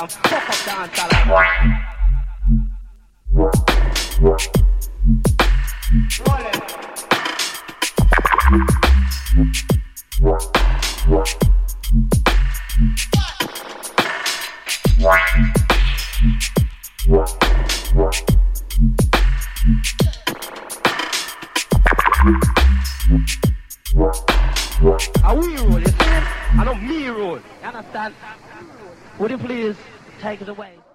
and fuck up dancehall. Roll it. Are we roll, you see? I don't me roll. You understand? Would you please take it away?